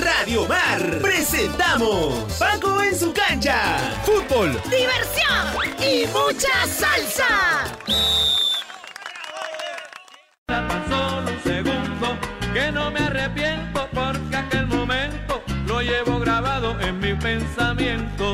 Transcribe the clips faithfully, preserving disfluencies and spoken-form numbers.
Radio Mar presentamos Paco en su cancha. Fútbol, diversión y mucha salsa. Tan solo un segundo que no me arrepiento porque aquel momento lo llevo grabado en mi pensamiento.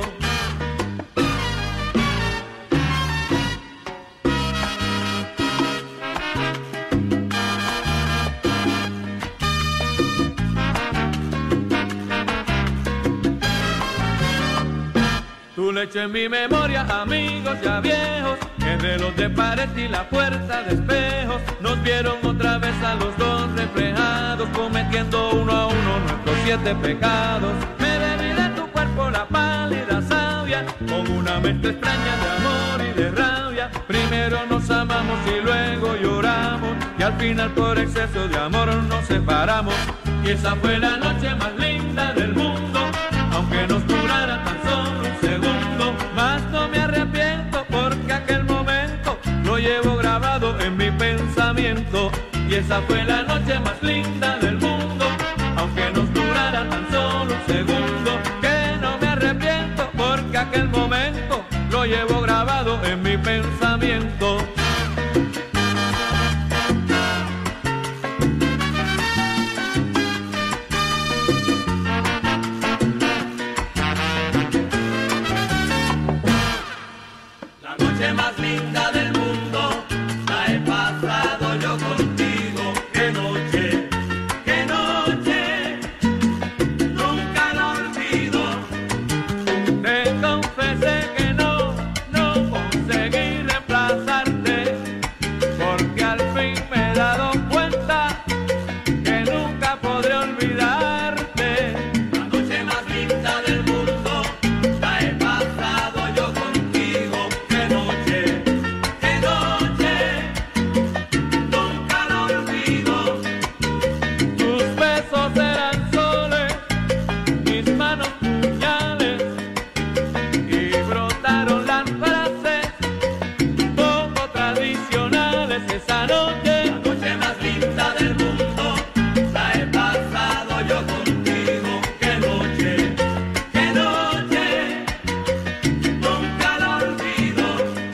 Tu leche en mi memoria, amigos ya viejos, el reloj de pared y la puerta de espejos nos vieron otra vez a los dos reflejados, cometiendo uno a uno nuestros siete pecados. Me bebí de tu cuerpo la pálida savia, con una mente extraña de amor y de rabia. Primero nos amamos y luego lloramos, y al final por exceso de amor nos separamos. Y esa fue la noche más linda del mundo, aunque nos durara tan solo un segundo. Mas no me arrepiento porque aquel momento lo llevo grabado en mi pensamiento. Y esa fue la noche más linda del mundo, aunque nos durara tan solo un segundo. Que no me arrepiento porque aquel momento lo llevo grabado en mi pensamiento. Más linda del mundo la he pasado yo contigo. Qué noche, qué noche, nunca la olvido. Te confesé que no, no conseguí reemplazarte, porque al fin me he dado cuenta que nunca podré olvidarte. La noche más linda del mundo la he pasado yo contigo. Esa noche, la noche más linda del mundo, la he pasado yo contigo. Qué noche, qué noche, nunca la olvido.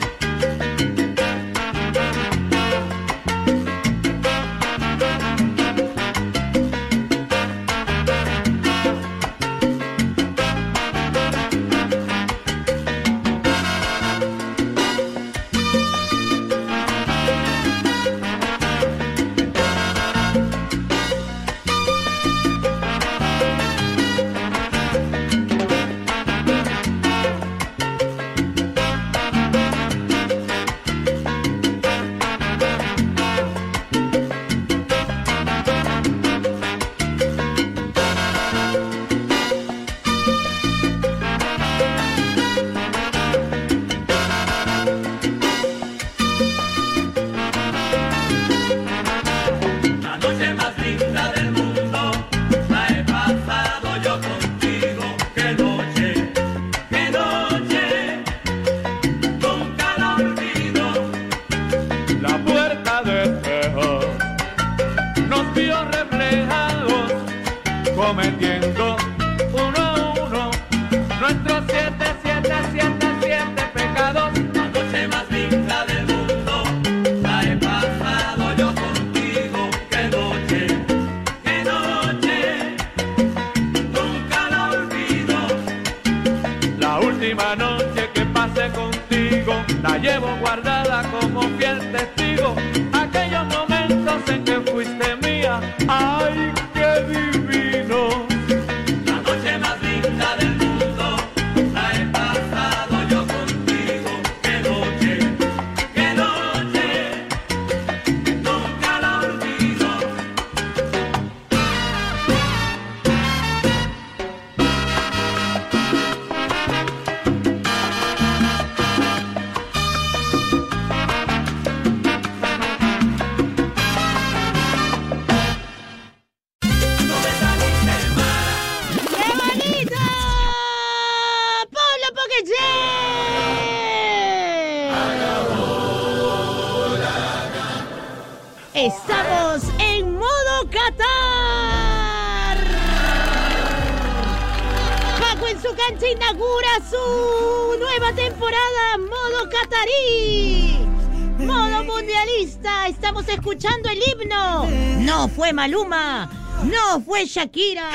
Cometiendo uno a uno nuestros siete, siete, siete, siete pecados. La noche más linda del mundo la he pasado yo contigo. Qué noche, qué noche, nunca la olvido. La última noche que pasé contigo la llevo guardada como fiel testigo. Aquellos momentos en que fuiste mía, ay, qué divino. La noche más linda del mundo la he pasado yo contigo. Qué noche, qué noche, nunca la olvido. su Cancha inaugura su nueva temporada modo catarí, modo mundialista. Estamos escuchando el himno. No fue Maluma, no fue Shakira,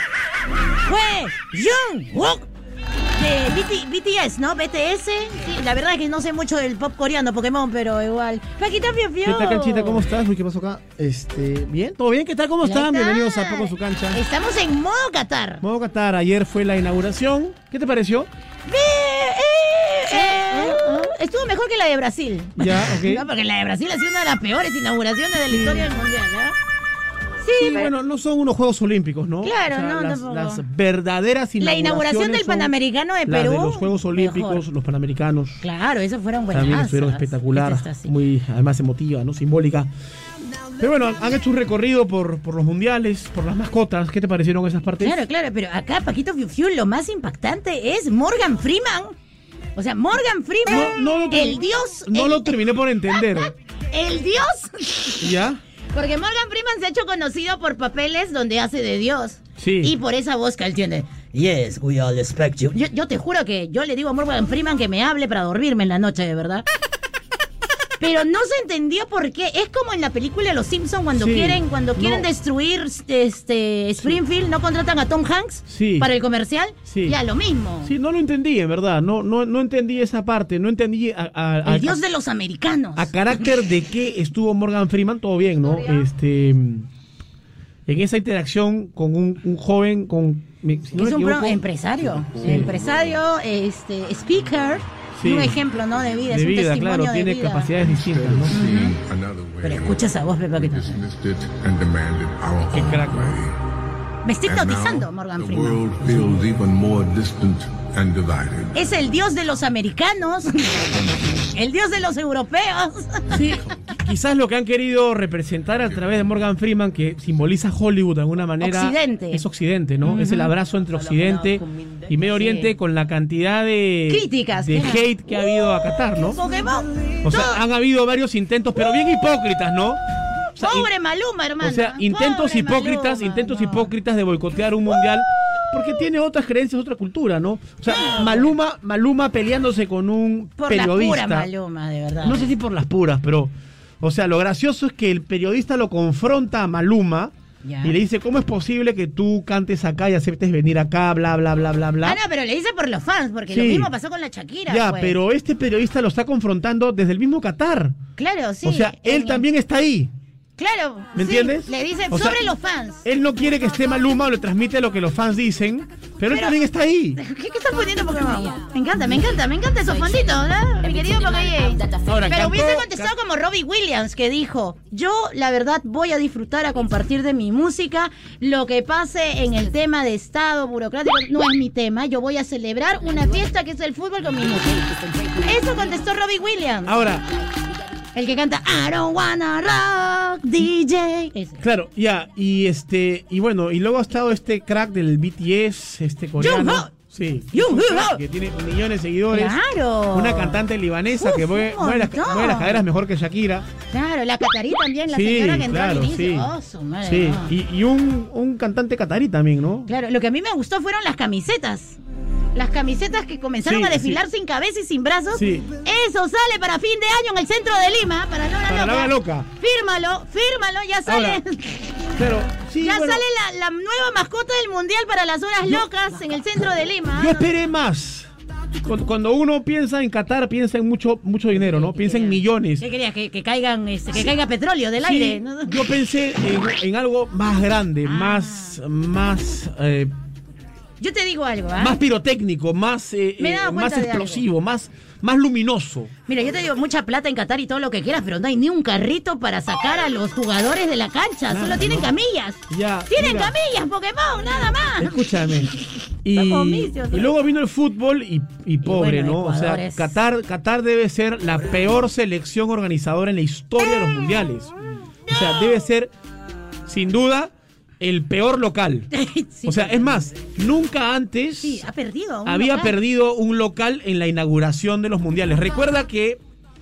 fue Jungkook de B T S, ¿no? B T S. Sí, la verdad es que no sé mucho del pop coreano, Pokémon, pero igual. Paquita Fiu Fiu. ¿Qué tal, Canchita? ¿Cómo estás? Uy, ¿qué pasó acá? Este, ¿bien? ¿Todo bien? ¿Qué tal? ¿Cómo están? Bienvenidos a Paco en su Cancha. Estamos en modo Qatar. Modo Qatar. Ayer fue la inauguración. ¿Qué te pareció? Eh, eh, eh, estuvo mejor que la de Brasil. Ya, ok. No, porque la de Brasil ha sido una de las peores inauguraciones de la historia del mundial, ¿no? Sí, Sí, pero... bueno, no son unos Juegos Olímpicos, ¿no? Claro, o sea, no, las, tampoco. las verdaderas inauguraciones. La inauguración del son Panamericano de las Perú. de los Juegos Olímpicos, mejor. los Panamericanos. Claro, esas fueron buenas. También estuvieron espectacular, muy, además emotiva, ¿no? Simbólica. Pero bueno, han hecho un recorrido por, por los mundiales, por las mascotas. ¿Qué te parecieron esas partes? Claro, claro, pero acá, Paquito Fiu Fiu, lo más impactante es Morgan Freeman. O sea, Morgan Freeman, No, no lo ter- el dios. No el, lo terminé por entender. El dios. ¿Ya? Porque Morgan Freeman se ha hecho conocido por papeles donde hace de Dios. Sí. Y por esa voz que él tiene. Yes, we all expect you. Yo, yo te juro que yo le digo a Morgan Freeman que me hable para dormirme en la noche, de verdad. Pero no se entendió por qué. Es como en la película Los Simpsons cuando Sí. quieren cuando quieren No. destruir este Springfield, no contratan a Tom Hanks Sí. para el comercial. Sí. Ya, lo mismo. Sí, no lo entendí, en verdad. No, no, no entendí esa parte. No entendí a, a- a- El dios de los americanos. a carácter de qué estuvo Morgan Freeman. Todo bien, ¿no? Este, en esa interacción con un, un joven, con... me- si no me es un equivoco, pro- empresario. Sí. Empresario, este, speaker. Sí. Y un ejemplo, ¿no? De vida. de es un vida, testimonio claro, de tiene vida. capacidades distintas, ¿no? Pero escucha esa voz, Pepa, que te... Qué crack, ¿no? Me estoy hipnotizando, Morgan Freeman. Freeman. Es el dios de los americanos. El dios de los europeos. Sí, quizás lo que han querido representar a través de Morgan Freeman, que simboliza Hollywood de alguna manera. Occidente. Es Occidente, ¿no? Es el abrazo entre Occidente y Medio Oriente, Sí. con la cantidad de. Críticas, De claro. hate que ha habido a Qatar, ¿no? Pokémon. O sea, Todo. han habido varios intentos, pero bien hipócritas, ¿no? O sea, Pobre Maluma, hermano. O sea, intentos Pobre hipócritas, Maluma, intentos no. hipócritas de boicotear un mundial, porque tiene otras creencias, otra cultura, ¿no? O sea, Maluma, Maluma peleándose con un Por periodista. la pura Maluma, de verdad. No sé si por las puras, pero... O sea, lo gracioso es que el periodista lo confronta a Maluma Ya. y le dice, ¿cómo es posible que tú cantes acá y aceptes venir acá, bla, bla, bla, bla, bla? Ah, no, pero le dice por los fans, porque lo Sí. mismo pasó con la Shakira. Ya, pues. pero este periodista lo está confrontando desde el mismo Qatar. Claro, sí. O sea, él en- también está ahí. Claro. ¿Me sí, entiendes? Le dice O sea, sobre los fans. Él no quiere que esté Maluma o le transmite lo que los fans dicen, pero, él Pero- también está ahí. ¿Qué, qué estás poniendo Pokémon? Me encanta, me encanta, me encanta esos fonditos, ¿no? Mi querido Pokémon. Ahora, Pero cantó- hubiese contestado como Robbie Williams, que dijo: yo, la verdad, voy a disfrutar a compartir de mi música. Lo que pase en el tema de Estado burocrático no es mi tema. Yo voy a celebrar una fiesta que es el fútbol con mi música. Eso contestó Robbie Williams. Ahora, El que canta I don't wanna rock, D J. Ese. claro, ya, y este, y bueno, y luego ha estado este crack del B T S, este coreano. Jungkook. Sí, Jungkook. que tiene millones de seguidores. Claro. Una cantante libanesa Uf, que mueve, un mueve las, montón. mueve las caderas mejor que Shakira. Claro, la catarí también, la Sí, señora que entró claro, al inicio. sí. Oh, su madre, Sí, no. y, y un, un cantante catarí también, ¿no? Claro, lo que a mí me gustó fueron las camisetas. Las camisetas que comenzaron Sí, a desfilar sí. sin cabeza y sin brazos. Sí. Eso sale para fin de año en el centro de Lima, para no la Para loca. la loca. Fírmalo, fírmalo, ya sale. Ahora, Pero, sí, ya bueno, sale la, la nueva mascota del mundial para las horas Yo- locas en el centro de Lima. yo esperé más. Cuando, cuando uno piensa en Qatar, piensa en mucho, mucho dinero, ¿no? Piensa en millones. ¿Qué querías? Que, que caigan, este, que caiga petróleo del Sí, aire. ¿no? yo pensé en, en algo más grande, Ah. más, más, eh, Yo te digo algo, ¿ah? más pirotécnico, más, eh, Me he dado eh, cuenta más de explosivo, más, más luminoso. Mira, yo te digo, mucha plata en Qatar y todo lo que quieras, pero no hay ni un carrito para sacar a los jugadores de la cancha. Nada, Solo tienen ¿no? camillas. Ya, Tienen mira. camillas, Pokémon, nada más. Escúchame. Y, Somos misios, y ¿no? luego vino el fútbol y, y pobre, bueno, ¿no? O sea, Ecuador es- Qatar, Qatar debe ser la peor selección organizadora en la historia de los mundiales. O sea, debe ser, sin duda, el peor local. Sí, O sea, es más, nunca antes Sí, ha perdido. un había local. perdido un local en la inauguración de los mundiales. Recuerda que...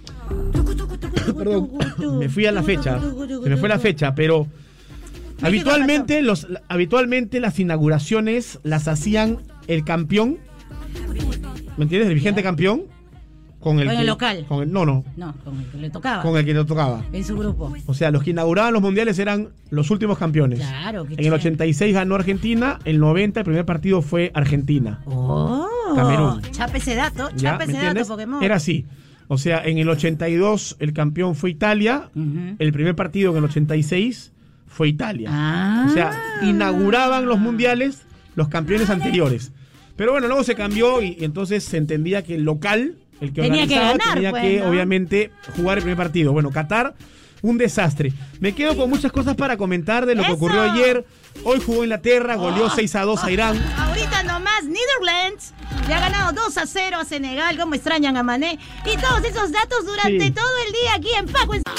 Perdón, me fui a la fecha. Se me fue la fecha, pero... Habitualmente, los, habitualmente las inauguraciones las hacían el campeón ¿Me entiendes? El vigente campeón con el, Con el que- local. Con el, no, no. No, con el que le tocaba. Con el que le tocaba. En su grupo. O sea, los que inauguraban los mundiales eran los últimos campeones. Claro, qué En el chévere. ochenta y seis ganó Argentina, el noventa el primer partido fue Argentina. Oh, Camerún. chape ese dato, ¿Ya? chape ¿Me ese entiendes? dato, Pokémon. Era así. O sea, en el ochenta y dos el campeón fue Italia, Ujú. el primer partido en el ochenta y seis fue Italia. Ah. O sea, inauguraban los mundiales los campeones anteriores. Pero bueno, luego se cambió y, y entonces se entendía que el local, el que Tenía que organizaba, ganar, tenía pues, que ¿no? obviamente jugar el primer partido. Bueno, Qatar, un desastre. Me quedo con muchas cosas para comentar de lo que ¡Eso! ocurrió ayer. Hoy jugó Inglaterra, goleó Oh. seis a dos a Irán. Ahorita nomás, Netherlands le ha ganado dos a cero a Senegal, como extrañan a Mané. Y todos esos datos durante Sí. todo el día aquí en Paco en...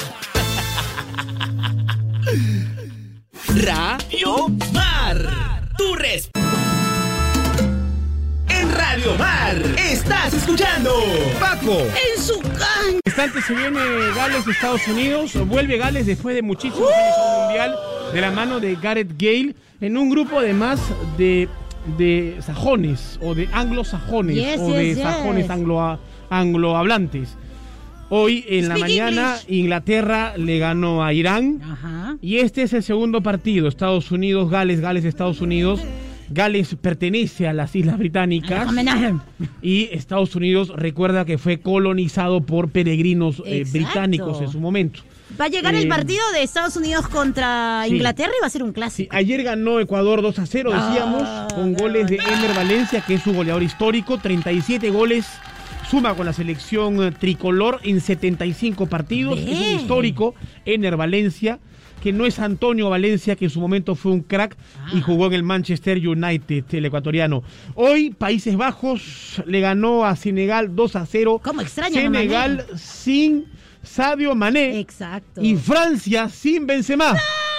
Radio Mar. Tu res. En Radio Mar estás escuchando Paco en su cancha. Instante se viene Gales, Estados Unidos. Vuelve Gales después de muchísimos años a un mundial de la mano de Gareth Gale en un grupo además de, de sajones o de anglosajones Yes, o de yes, yes. sajones anglo, anglohablantes. Hoy en la Speak mañana English. Inglaterra le ganó a Irán. Ajá. Y este es el segundo partido, Estados Unidos, Gales, Gales, Estados Unidos. Gales pertenece a las Islas Británicas Homenaje. y Estados Unidos recuerda que fue colonizado por peregrinos eh, Exacto. británicos en su momento. Va a llegar Eh, el partido de Estados Unidos contra sí. Inglaterra y va a ser un Sí, clásico. ayer ganó Ecuador dos a cero, decíamos, Ah, con goles de Ener Valencia, que es su goleador histórico, treinta y siete goles, suma con la selección eh, tricolor en setenta y cinco partidos, Ve. es un histórico, Ener Valencia, que no es Antonio Valencia, que en su momento fue un crack y Ah. jugó en el Manchester United, el ecuatoriano. Hoy Países Bajos le ganó a Senegal dos a cero. ¿Cómo extrañan a Senegal sin Sadio Mané. Exacto. Y Francia sin Benzema.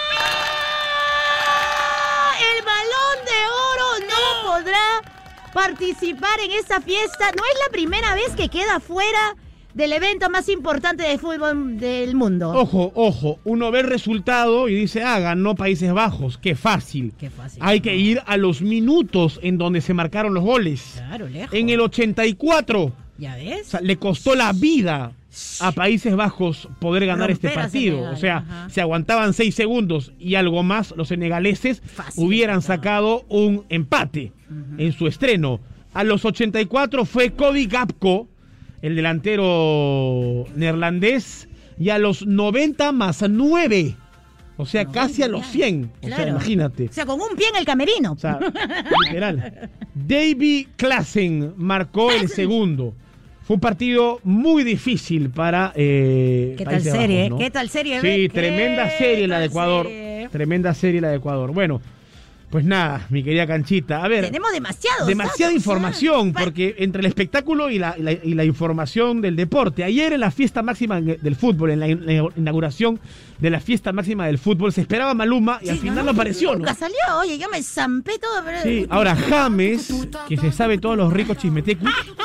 ¡Ah! El Balón de Oro no podrá participar en esta fiesta. No es la primera vez que queda fuera del evento más importante de fútbol del mundo. Ojo, ojo, uno ve el resultado y dice, ah, ganó Países Bajos, qué fácil. Qué fácil. Hay que ir a los minutos en donde se marcaron los goles. Claro, lejos. En el ochenta y cuatro, ¿Ya o ves? sea, le costó la vida a Países Bajos poder ganar Romper este a partido. Senegal, O sea, ajá. se aguantaban seis segundos y algo más, los senegaleses Fácil, hubieran estaba. sacado un empate en su estreno. A los ochenta y cuatro fue Cody Gakpo, el delantero neerlandés, y a los noventa más nueve, o sea, casi a los cien, o sea, Claro. imagínate. O sea, con un pie en el camerino. O sea, literal. Davy Klaassen marcó el segundo. Fue un partido muy difícil para eh, ¿Qué tal Países serie? Bajos, ¿no? ¿Qué tal serie? Sí, ¿Qué tremenda serie la de tal Ecuador. serie? Tremenda serie la de Ecuador. Bueno, pues nada, mi querida Canchita. A ver, Tenemos demasiados demasiada datos, información, ¿eh? porque entre el espectáculo y la, y la- y la información del deporte. Ayer en la fiesta máxima del fútbol, en la, in- la inauguración de la fiesta máxima del fútbol, se esperaba Maluma y al Sí, final no apareció, ¿no? Nunca salió. Oye, yo me zampé todo. Pero... Sí, ahora James, que se sabe todos los ricos chismetecus,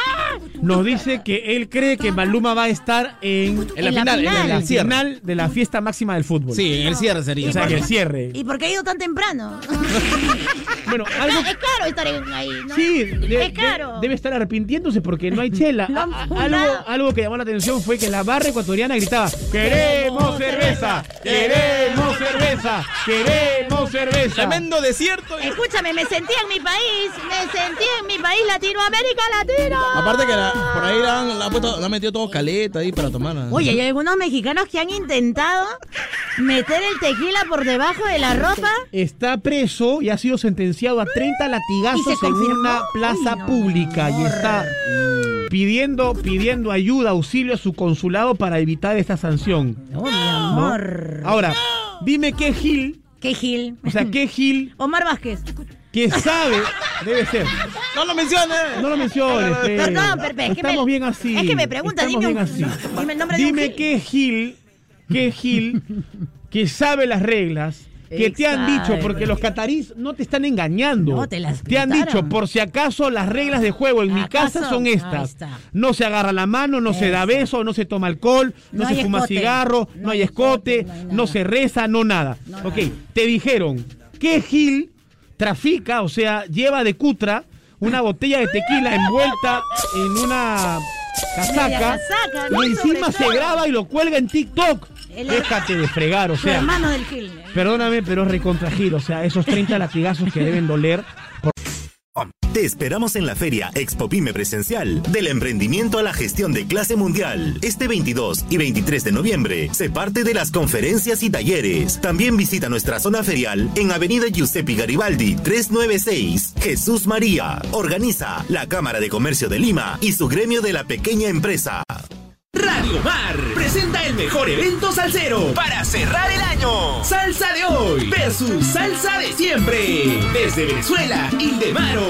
nos dice que él cree que Maluma va a estar en, En la En la final, en final. el la cierre. final de la fiesta máxima del fútbol. Sí, en el cierre sería. O sea, que el cierre. ¿Y por qué ha ido tan temprano? Bueno, algo... Es caro estar en- ahí, ¿no? Sí, de- es caro. de- debe estar arrepintiéndose porque no hay chela. Lo han A- a- fundado. algo, algo que llamó la atención fue que la barra ecuatoriana gritaba: ¡Queremos cerveza! ¡Queremos cerveza! ¡Queremos cerveza! Tremendo desierto. Escúchame, me sentí en mi país. Me sentí en mi país, Latinoamérica Latina. Aparte que la- por ahí le han, le han puesto- le han metido todo caleta ahí para tomar. ¿no? Oye, hay algunos mexicanos que han intentado meter el tequila por debajo de la ropa. Está preso y ha sido sentenciado a treinta ¿Y latigazos se en confirmó? una plaza Uy, no, pública y está pidiendo, pidiendo ayuda, auxilio a su consulado para evitar esta sanción. Oh, mi ¿no? amor. Ahora, dime qué Gil, Qué Gil. o sea, qué Gil Omar Vázquez. que sabe, debe ser. ¡No lo menciones! No lo menciones, pe. Perdón, pero, pero, es que Estamos me- bien así. es que me pregunta, Estamos dime bien un- así. dime el nombre de un Dime Gil. qué Gil, qué Gil que sabe las reglas. Que te han dicho, Exacto. porque los catarís no te están engañando. No, te las Te han pintaron. dicho, por si acaso, las reglas de juego en mi ¿Acaso? casa son Ahí estas. está. No se agarra la mano, no se da Eso. beso, no se toma alcohol, no, No se hay fuma escote. cigarro, no, hay escote, no hay no, nada. se reza, no nada. No ok, nada. te dijeron que Gil trafica, o sea, lleva de cutra una botella de tequila envuelta en una casaca, casaca, ¿no? y encima Sobre se todo. graba y lo cuelga en TikTok. El- Déjate de fregar, o Su sea, hermano del Gil. perdóname, pero es recontra Gil, o sea, esos treinta latigazos que deben doler. Te esperamos en la feria Expo Pyme Presencial, del emprendimiento a la gestión de clase mundial. Este veintidós y veintitrés de noviembre, se parte de las conferencias y talleres. También visita nuestra zona ferial en Avenida Giuseppe Garibaldi, trescientos noventa y seis. Jesús María. Organiza la Cámara de Comercio de Lima y su gremio de la pequeña empresa. Radio Mar presenta el mejor evento salsero para cerrar el año. Salsa de hoy versus salsa de siempre. Desde Venezuela, Indemaro.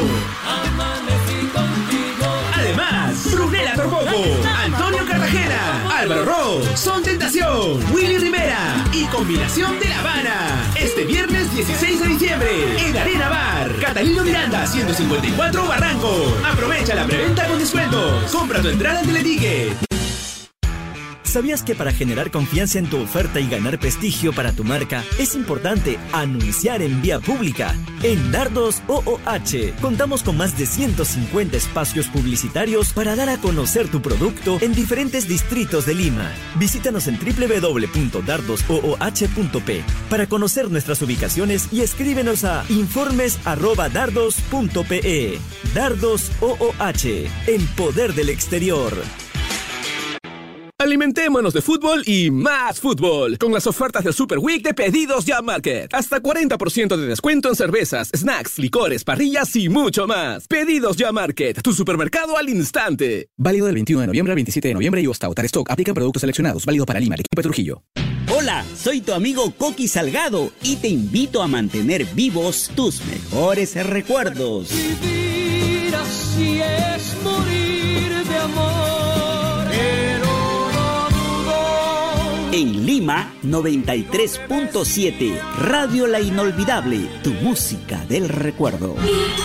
Además, Brunella Torboco, Antonio Cartagena, Álvaro Ross, Son Tentación, Willy Rivera y Combinación de La Habana. Este viernes dieciséis de diciembre en Arena Bar, Catalino Miranda, ciento cincuenta y cuatro Barranco. Aprovecha la preventa con descuentos. Compra tu entrada en Teleticket. ¿Sabías que para generar confianza en tu oferta y ganar prestigio para tu marca es importante anunciar en vía pública? En Dardos O O H contamos con más de ciento cincuenta espacios publicitarios para dar a conocer tu producto en diferentes distritos de Lima. Visítanos en doble u doble u doble u punto dardos o o h punto p para conocer nuestras ubicaciones y escríbenos a informes arroba dardos punto pe. Dardos O O H, el poder del exterior. Alimentémonos de fútbol y más fútbol con las ofertas del Super Week de Pedidos Ya Market. Hasta cuarenta por ciento de descuento en cervezas, snacks, licores, parrillas y mucho más. Pedidos Ya Market, tu supermercado al instante. Válido del veintiuno de noviembre al veintisiete de noviembre y hasta agotar stock. Aplica productos seleccionados. Válido para Lima, Arequipa y Trujillo. Hola, soy tu amigo Coqui Salgado y te invito a mantener vivos tus mejores recuerdos. Vivir así es morir de amor, pero no dudo. En Lima, noventa y tres punto siete, Radio La Inolvidable, tu música del recuerdo.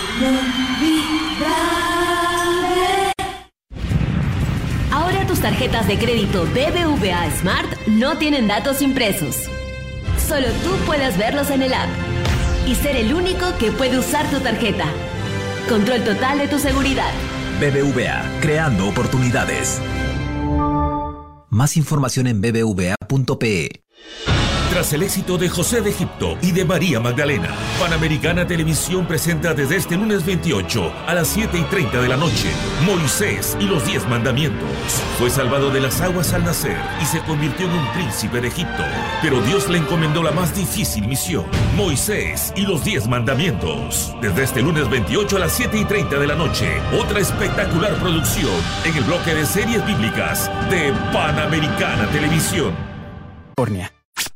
Ahora tus tarjetas de crédito B B V A Smart no tienen datos impresos. Solo tú puedes verlos en el app y ser el único que puede usar tu tarjeta. Control total de tu seguridad. B B V A, creando oportunidades. Más información en b b v a punto pe. Tras el éxito de José de Egipto y de María Magdalena, Panamericana Televisión presenta desde este lunes veintiocho a las siete y treinta de la noche Moisés y los Diez Mandamientos. Fue salvado de las aguas al nacer y se convirtió en un príncipe de Egipto. Pero Dios le encomendó la más difícil misión: Moisés y los Diez Mandamientos. Desde este lunes veintiocho a las siete y treinta de la noche, otra espectacular producción en el bloque de series bíblicas de Panamericana Televisión. Córnea.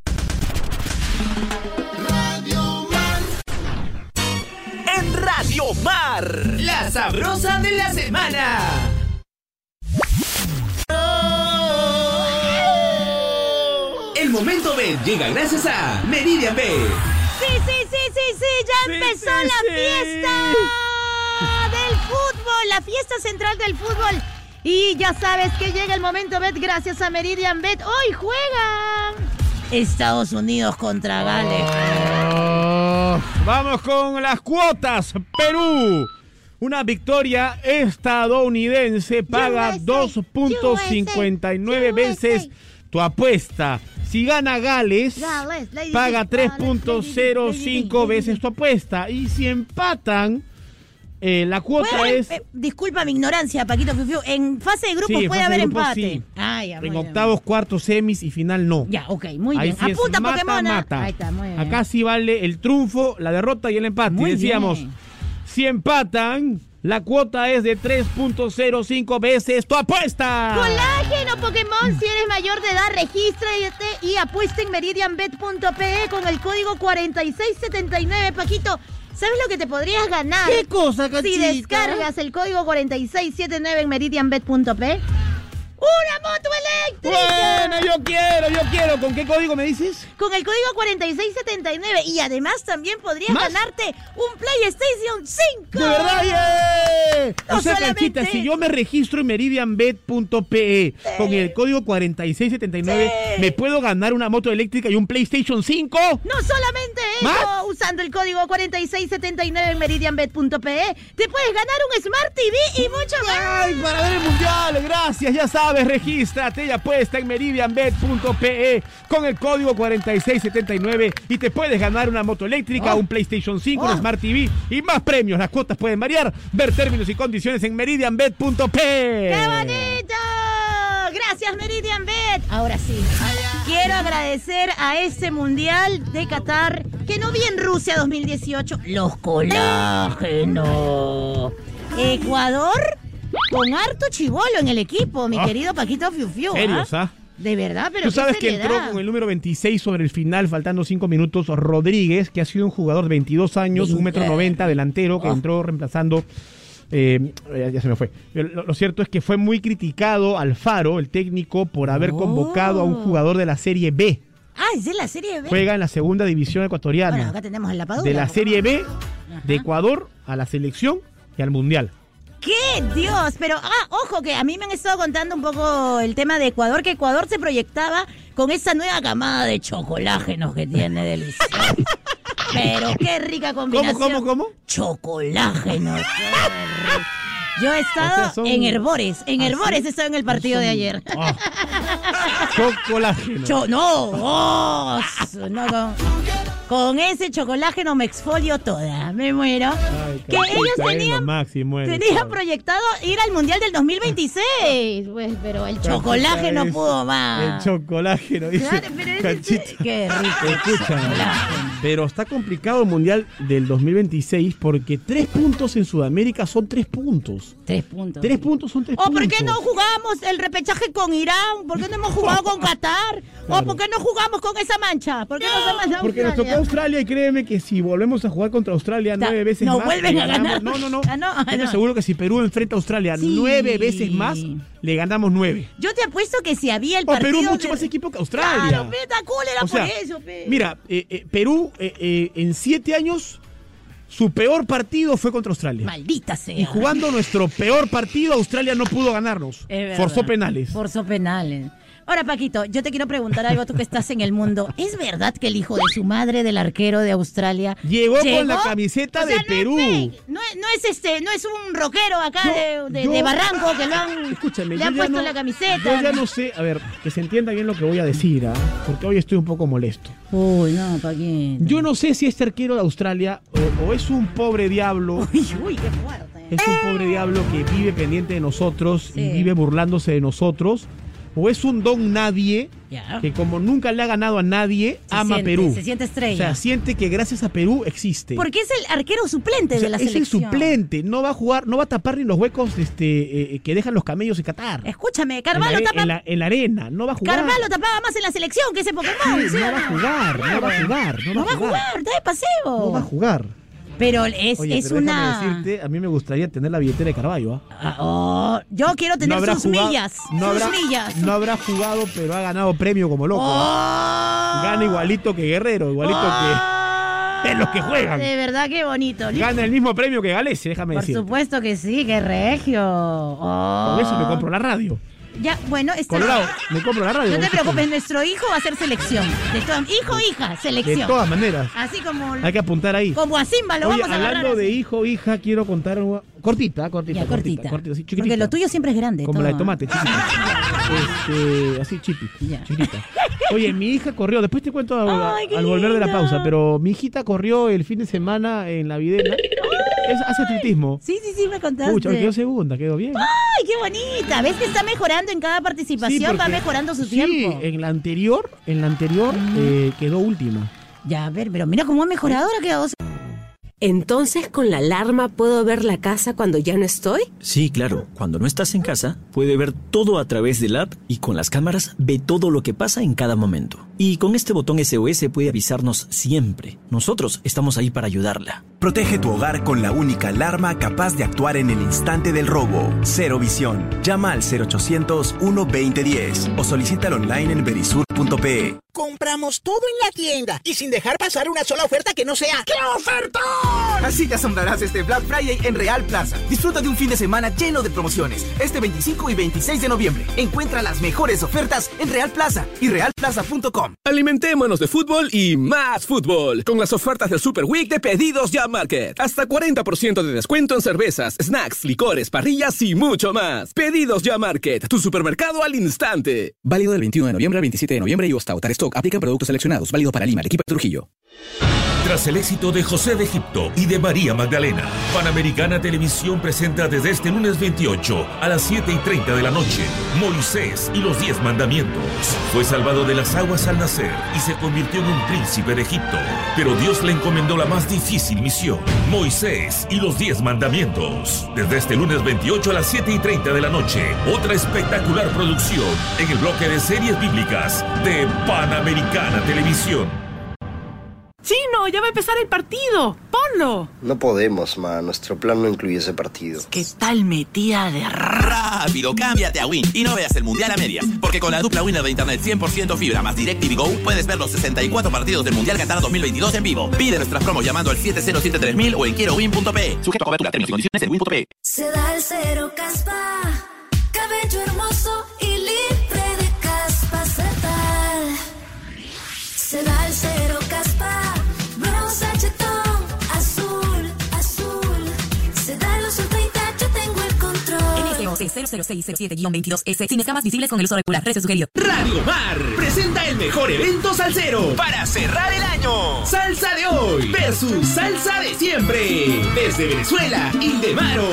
En Radio Mar, la sabrosa de la semana. El momento Bet llega gracias a Meridian Bet. Sí, sí, sí, sí, sí, ya Sí, empezó sí, la sí. fiesta del fútbol, la fiesta central del fútbol. Y ya sabes que llega el momento Bet gracias a Meridian Bet. Hoy juegan Estados Unidos contra Gales. Oh, vamos con las cuotas. Perú. Una victoria estadounidense paga U S A, dos punto cincuenta y nueve U S A. veces tu apuesta. Si gana Gales, Gales, Lady paga Di, tres Gales, punto cero cinco Lady Di, veces tu apuesta. Y si empatan, eh, la cuota Puede- es... eh, disculpa mi ignorancia, Paquito Fiu Fiu. En fase de grupos Sí, puede fase haber de grupos, empate. sí. Ah, ya, muy En bien. octavos, cuartos, semis y final no. Ya, ok, muy Ahí bien. sí es Apunta, mata, Pokémon. mata. Ahí está, muy bien. Acá sí vale el triunfo, la derrota y el empate. Muy Decíamos, bien. si empatan, la cuota es de tres punto cero cinco veces tu apuesta. Colágeno Pokémon, si eres mayor de edad, regístrate y apuesta en meridian bet punto pe con el código cuarenta y seis setenta y nueve, Paquito. ¿Sabes lo que te podrías ganar? ¿Qué cosa, Si cachita? descargas el código cuarenta y seis setenta y nueve en meridian bet punto pe. ¡Una moto eléctrica! Bueno, yo quiero, yo quiero. ¿Con qué código me dices? Con el código cuarenta y seis setenta y nueve. Y además también podrías ¿Más? ganarte un PlayStation cinco. ¡De verdad, yeah! No O sea, solamente- Canchita, si yo me registro en meridian bet punto pe con el código cuarenta y seis setenta y nueve, Sí. ¿me puedo ganar una moto eléctrica y un PlayStation cinco? No solamente eso, usando el código cuarenta y seis setenta y nueve en meridian bet punto pe e, te puedes ganar un Smart T V y mucho más. ¡Ay, para ver el mundial! Gracias, ya sabes, regístrate y apuesta en meridian bet punto pe e con el código cuarenta y seis setenta y nueve y te puedes ganar una moto eléctrica, oh. un PlayStation cinco, oh. un Smart T V y más premios. Las cuotas pueden variar. Ver términos y condiciones en meridian bet punto pe e. ¡Qué bonito! Gracias, Meridian Bet. Ahora sí, quiero agradecer a este Mundial de Qatar que no vi en Rusia dos mil dieciocho. Los colágenos. Ecuador con harto chibolo en el equipo, mi oh. querido Paquito Fiu Fiu. ¿Serios, ah? De verdad, pero tú sabes que entró con el número veintiséis sobre el final, faltando cinco minutos, Rodríguez, que ha sido un jugador de veintidós años, un metro noventa, delantero, que oh. entró reemplazando... Eh, ya se me fue. Lo, lo cierto es que fue muy criticado Alfaro, el técnico, por haber oh. convocado a un jugador de la Serie B. Ah, es de la Serie B. Juega en la segunda división ecuatoriana. Bueno, acá tenemos el Lapadura. De la Serie B, ajá, de Ecuador a la selección y al Mundial. ¡Qué Dios! Pero, ah, ojo, que a mí me han estado contando un poco el tema de Ecuador, que Ecuador se proyectaba con esa nueva camada de chocolágenos que tiene delicioso. Pero qué rica combinación. ¿Cómo, cómo, cómo? Chocolágenos. Yo he estado, o sea, son... en Herbores. En ¿Ah, Herbores sí? he estado en el partido son... de ayer. Oh. Chocolágeno. Cho no, oh, no con, con ese chocolágeno me exfolio toda. Me muero. Ay, que ellos tenían, máximo, tenían proyectado ir al Mundial del dos mil veintiséis. Pues, pero el chocolágeno no pudo más. El chocolágeno, dice. Claro, pero ese, qué rico. Escucha, pero está complicado el Mundial del dos mil veintiséis porque tres puntos en Sudamérica son tres puntos. Tres puntos. Tres puntos son tres ¿O puntos. por qué no jugamos el repechaje con Irán? ¿Por qué no hemos jugado con Qatar? Claro. ¿O por qué no jugamos con esa mancha? ¿Por qué no, no se Porque nos tocó Australia y créeme que si volvemos a jugar contra Australia nueve veces no más... No vuelven a ganar. No, no, no. Ah, no, ah, Yo te no. aseguro que si Perú enfrenta a Australia sí. nueve veces más, le ganamos nueve. Yo te apuesto que si había el o partido... Perú mucho de... más equipo que Australia. Claro, peta cool era o sea, por eso, pe. Mira, eh, eh, Perú eh, eh, en siete años... Su peor partido fue contra Australia. Maldita sea. Y jugando nuestro peor partido, Australia no pudo ganarnos. Forzó penales. Forzó penales. Ahora, Paquito, yo te quiero preguntar algo, tú que estás en el mundo. ¿Es verdad que el hijo de su madre, del arquero de Australia, llegó, llegó? con la camiseta o sea, de no Perú? Es, no, es, no es este, no es un rockero acá yo, de, de, yo, de Barranco que lo han, escúchame, le han puesto no, la camiseta. Yo ya no sé, a ver, que se entienda bien lo que voy a decir, ¿eh? Porque hoy estoy un poco molesto. Uy, no, Paquito. Yo no sé si este arquero de Australia o, o es un pobre diablo. Uy, uy, qué fuerte. Es un pobre diablo que vive pendiente de nosotros sí. y vive burlándose de nosotros. O es un don nadie yeah. que como nunca le ha ganado a nadie, se ama siente, Perú. Se siente estrella. O sea, siente que gracias a Perú existe. Porque es el arquero suplente o sea, de la es selección. Es el suplente. No va a jugar, no va a tapar ni los huecos este, eh, que dejan los camellos en Qatar. Escúchame, Carvalho en la, tapa... En la, en la arena, no va a jugar. Carvalho tapaba más en la selección que ese Pokémon. Sí, ¿sí? No va a jugar, no va a jugar. No, no va a jugar, jugar, está de paseo. No va a jugar. Pero es, Oye, es pero una... decirte, a mí me gustaría tener la billetera de Carvalho. ¿eh? Ah, oh, yo quiero tener no sus jugado, millas. No sus habrá, millas. No habrá jugado, pero ha ganado premio como loco. Oh, Gana igualito que Guerrero, igualito oh, que... Es los que juegan. De verdad, qué bonito. Gana el mismo premio que Galese, déjame decir. Por supuesto que sí, qué regio. Oh. Por eso me compro la radio. Ya, bueno, está... Colorado, me compro la radio. No te preocupes, nuestro hijo va a hacer selección. De to... Hijo, hija, selección. De todas maneras. Así como... Hay que apuntar ahí. Como a Simba lo Oye, vamos a agarrar. hablando de así. hijo, hija, quiero contar una... Cortita, cortita, ya, cortita. cortita, cortita así, chiquitita. Porque lo tuyo siempre es grande. Como todo. la de tomate, chiquita. este, así, chipi, ya. chiquita. Oye, mi hija corrió, después te cuento a, Ay, al volver de la pausa, pero mi hijita corrió el fin de semana en la Videna. Es, hace atletismo. Sí, sí, sí, me contaste. Pucha, quedó segunda, quedó bien. ¡Ay, qué bonita! ¿Ves que está mejorando en cada participación? Sí, porque, va mejorando su sí, tiempo. Sí, en la anterior, en la anterior mm. eh, quedó última. Ya, a ver, pero mira cómo ha mejorado, ahora quedó... Entonces, ¿con la alarma puedo ver la casa cuando ya no estoy? Sí, claro. Cuando no estás en casa, puede ver todo a través del app y con las cámaras ve todo lo que pasa en cada momento. Y con este botón S O S puede avisarnos siempre. Nosotros estamos ahí para ayudarla. Protege tu hogar con la única alarma capaz de actuar en el instante del robo. Cero Visión. Llama al cero ochocientos, uno veinte, diez o solicítalo online en Verisur. punto pe. Compramos todo en la tienda y sin dejar pasar una sola oferta que no sea ¡qué ofertón! Así te asombrarás este Black Friday en Real Plaza. Disfruta de un fin de semana lleno de promociones. Este veinticinco y veintiséis de noviembre. Encuentra las mejores ofertas en Real Plaza y real plaza punto com. Alimentémonos de fútbol y más fútbol con las ofertas del Super Week de Pedidos Ya Market. Hasta cuarenta por ciento de descuento en cervezas, snacks, licores, parrillas y mucho más. Pedidos Ya Market, tu supermercado al instante. Válido del veintiuno de noviembre al veintisiete de noviembre y hasta Outer Stock. Aplican productos seleccionados. Válido para Lima, Arequipa y Trujillo. Tras el éxito de José de Egipto y de María Magdalena, Panamericana Televisión presenta desde este lunes veintiocho a las siete y treinta de la noche Moisés y los diez mandamientos. Fue salvado de las aguas al nacer y se convirtió en un príncipe de Egipto. Pero Dios le encomendó la más difícil misión: Moisés y los diez mandamientos. Desde este lunes veintiocho a las siete y treinta de la noche, otra espectacular producción en el bloque de series bíblicas de Panamericana Televisión. Chino, ya va a empezar el partido. Ponlo. No podemos, ma. Nuestro plan no incluye ese partido. ¿Qué tal metida de rápido? Cámbiate a Win y no veas el Mundial a medias. Porque con la dupla Winner de Internet cien por ciento fibra más DirecTV Go, puedes ver los sesenta y cuatro partidos del Mundial Qatar dos mil veintidós en vivo. Pide nuestras promos llamando al siete cero siete tres mil o en quiero win punto pe. Sujeto a cobertura, términos y condiciones en win punto pe. Se da el cero caspa, cabello hermoso y libre de caspa. Se da, se da el cero caspa. cero cero seis cero siete veintidós ese sin escamas visibles con el uso regular. Precio sugerido. Radio Mar presenta el mejor evento salsero para cerrar el año. Salsa de hoy versus salsa de siempre. Desde Venezuela, Ildemaro.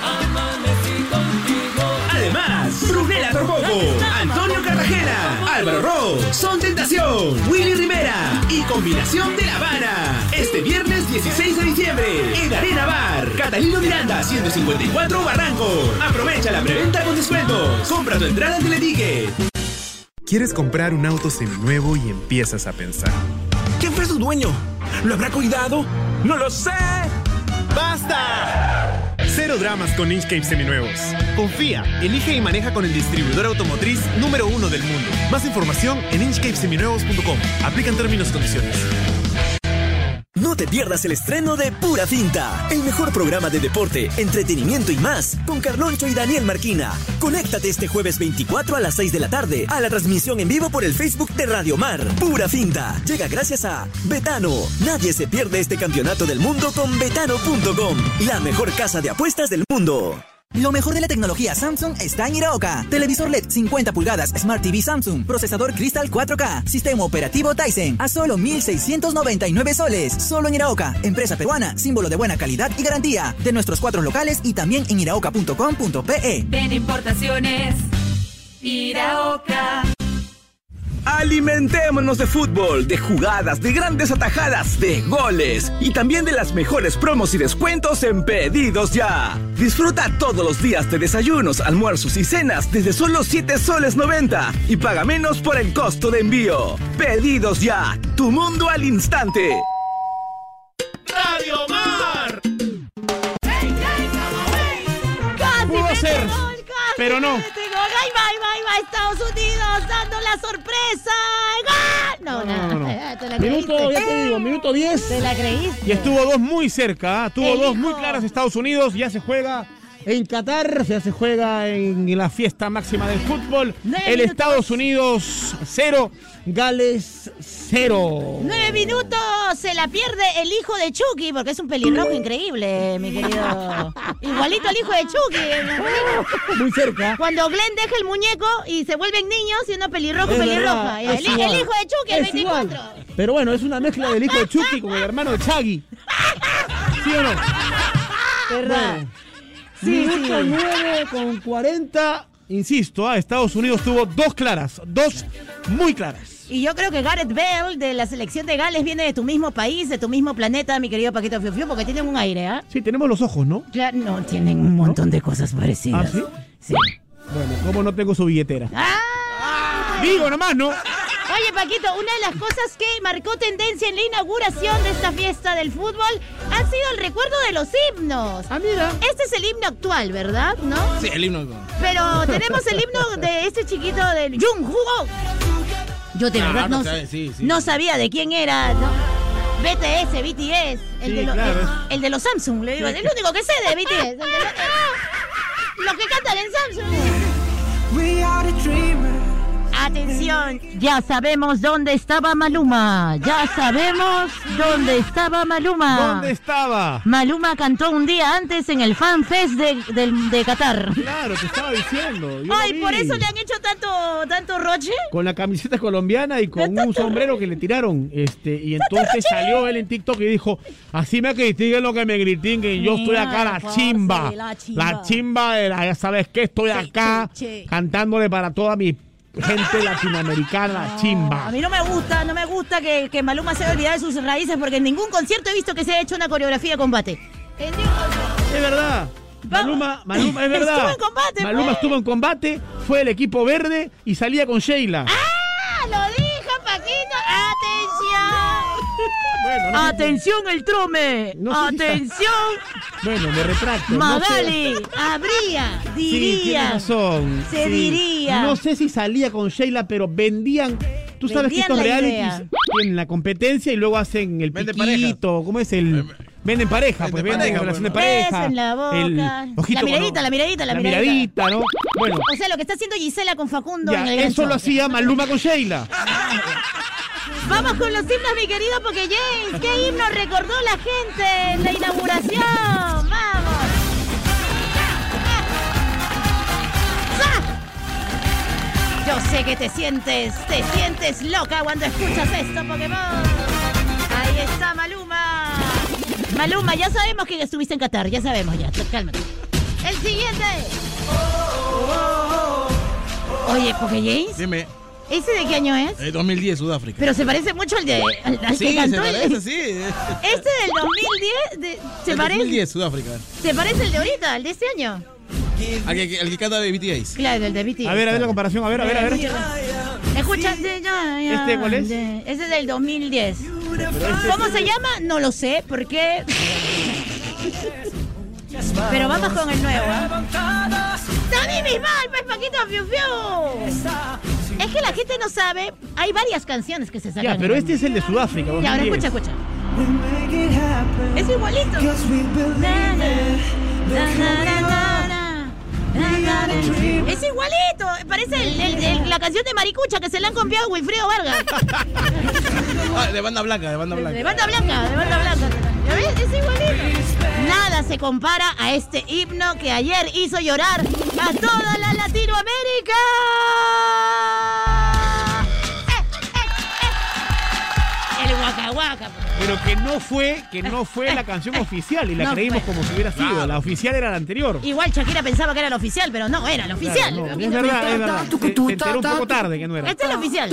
Además, Brunella Torboco, Antonio Cartagena, Álvaro Ross, Son Tentación, Willy Rivera y Combinación de La Habana. Este viernes dieciséis de diciembre en Arena Bar, Catalino Miranda, ciento cincuenta y cuatro Barranco. Aprovecha la preventa con descuentos. Compra tu entrada en Teleticket. ¿Quieres comprar un auto seminuevo y empiezas a pensar? ¿Quién fue su dueño? ¿Lo habrá cuidado? ¡No lo sé! ¡Basta! Cero dramas con Inchcape Seminuevos. Confía, elige y maneja con el distribuidor automotriz número uno del mundo. Más información en inchcape seminuevos punto com. Aplican términos y condiciones. No te pierdas el estreno de Pura Finta, el mejor programa de deporte, entretenimiento y más, con Carloncho y Daniel Marquina. Conéctate este jueves veinticuatro a las seis de la tarde a la transmisión en vivo por el Facebook de Radio Mar. Pura Finta llega gracias a Betano. Nadie se pierde este campeonato del mundo con betano punto com, la mejor casa de apuestas del mundo. Lo mejor de la tecnología Samsung está en Iraoka. Televisor L E D cincuenta pulgadas Smart T V Samsung. Procesador Crystal cuatro K. Sistema operativo Tizen. A solo mil seiscientos noventa y nueve soles. Solo en Iraoka. Empresa peruana. Símbolo de buena calidad y garantía. De nuestros cuatro locales y también en iraoka punto com punto pe. Ven importaciones. Iraoka. Alimentémonos de fútbol, de jugadas, de grandes atajadas, de goles y también de las mejores promos y descuentos en Pedidos Ya. Disfruta todos los días de desayunos, almuerzos y cenas desde solo siete soles noventa y paga menos por el costo de envío. Pedidos Ya, tu mundo al instante. Radio Mar. Pudo ser, pero no. Ahí va, ahí va, ahí va, Estados Unidos dando la sorpresa. ¡Gol! No, no, no. no. ¿Te la minuto, creíste? ya te digo, minuto diez. ¿Te la creíste? Y estuvo dos muy cerca, ¿eh? Tuvo El dos hijo. muy claras Estados Unidos. Ya se juega en Qatar, ya se juega en la fiesta máxima del fútbol. Nueve El minutos. Estados Unidos cero, Gales cero. Nueve minutos, se la pierde el hijo de Chucky, porque es un pelirrojo increíble, mi querido. Igualito al hijo de Chucky. Muy cerca. Cuando Glenn deja el muñeco y se vuelven niños, siendo pelirrojo, Es pelirroja. verdad, El, es el igual. hijo de Chucky, el Es veinticuatro. igual. Pero bueno, es una mezcla del hijo de Chucky con el hermano de Chaggy. ¿Sí o no? ¿Verdad? Bueno, Sí, minuto sí. nueve con cuarenta. Insisto, ah, Estados Unidos tuvo dos claras, dos muy claras. Y yo creo que Gareth Bale de la selección de Gales viene de tu mismo país, de tu mismo planeta, mi querido Paquito Fiu Fiu, porque tienen un aire, ¿ah? Sí, tenemos los ojos, ¿no? Claro, no, tienen un montón de cosas parecidas. ¿Ah, sí? Sí. Bueno, ¿cómo no tengo su billetera? ¡Ah! Digo nomás, ¿no? Oye, Paquito, una de las cosas que marcó tendencia en la inauguración de esta fiesta del fútbol ha sido el recuerdo de los himnos. Ah, mira. Este es el himno actual, ¿verdad? ¿No? Sí, el himno. Pero tenemos el himno de este chiquito del Jung Hugo. Yo de Claro, verdad no, sí, sí, sí. no sabía de quién era, ¿no? B T S, B T S, el, Sí, de, lo- claro. el, el de los Samsung, le digo, es el único que sé de B T S. El de lo- los que cantan en Samsung. We are the dreamers. Atención, ya sabemos dónde estaba Maluma. Ya sabemos dónde estaba Maluma. ¿Dónde estaba? Maluma cantó un día antes en el Fan Fest de, de, de Qatar. Claro, te estaba diciendo. yo Ay, lo vi. por eso le han hecho tanto, tanto roche. Con la camiseta colombiana y con un sombrero que le tiraron. Este, y entonces salió él en TikTok y dijo, así me critiquen lo que me critiquen, yo estoy acá la Parce, chimba. la chimba. La chimba de la, ya sabes que estoy acá che, che. cantándole para toda mi gente latinoamericana, la chimba. A mí no me gusta, no me gusta que, que Maluma se haya olvidado de sus raíces porque en ningún concierto he visto que se haya hecho una coreografía de combate. En ningún- Es verdad. Maluma, Maluma, es verdad. Estuvo en combate, Maluma pues. estuvo en combate, fue el equipo verde y salía con Sheila. ¡Ah! ¡Lo dijo, Paquito! ¡Atención! Bueno, no sé ¡Atención, el trome! No sé si ¡Atención! si- Bueno, me retracto. no sé. Magali, habría, Sí, tienes diría, razón. se sí. diría. No sé si salía con Sheila, pero vendían. Tú sabes que Vendían estos la realities idea. tienen la competencia y luego hacen el Venden piquito. ¿Cómo es el? Venden pareja, pues Venden venden pareja, relación de pues, pareja. Beso en la boca. el ojito La miradita, cuando- la miradita, la la miradita. miradita, ¿no? Bueno, O sea, lo que está haciendo Gisela con Facundo ya, en el Gran eso lo Show. hacía Maluma con Sheila. Vamos con los himnos, mi querido, porque James, ¿qué himno recordó la gente en la inauguración? ¡Vamos! ¡Ah! Yo sé que te sientes, te sientes loca cuando escuchas esto, Pokémon. Ahí está Maluma. Maluma, ya sabemos que estuviste en Qatar, ya sabemos ya, cálmate. El siguiente. Oye, porque James, Dime, ¿ese de qué año es? eh, dos mil diez, Sudáfrica. Pero se parece mucho al de al, al sí, que cantó se el- parece, sí. Este del dos mil diez de- se El parece dos mil diez, Sudáfrica. se parece el de ahorita, el de este año. Al que, al que canta de B T S. Claro, el de B T S. A ver, a ver la comparación, a ver, a ver, a ver. Escucha, de- ya, ya, ¿Este cuál es? de- ese es del dos mil diez. ¿Cómo se llama? No lo sé, porque pero vamos con el nuevo. ¿eh? ¡Dani Bisbal, pues Paquito Fiu Fiu! Es que la gente no sabe, hay varias canciones que se sacan. Ya, pero este es el de Sudáfrica. Y ahora dos mil diez. escucha, escucha. Es igualito. Na, na, na, na, na, na, na, na. Es igualito. Parece el- el- el- la canción de Maricucha que se la han copiado a Wilfredo Vargas. Ah, de banda blanca, de banda blanca. De banda blanca, de banda blanca. ¿Ya ves? Es igualito. Nada se compara a este himno que ayer hizo llorar a toda la Latinoamérica. Eh, eh, eh. El Waka Waka. Pero que no fue, que no fue la canción oficial y la No creímos fue. como si hubiera sido. Claro. La oficial era la anterior. Igual Shakira pensaba que era el oficial, pero no, era el oficial. Claro, no, es verdad, es verdad. Se, se enteró un poco tarde que no era. Este es el oficial.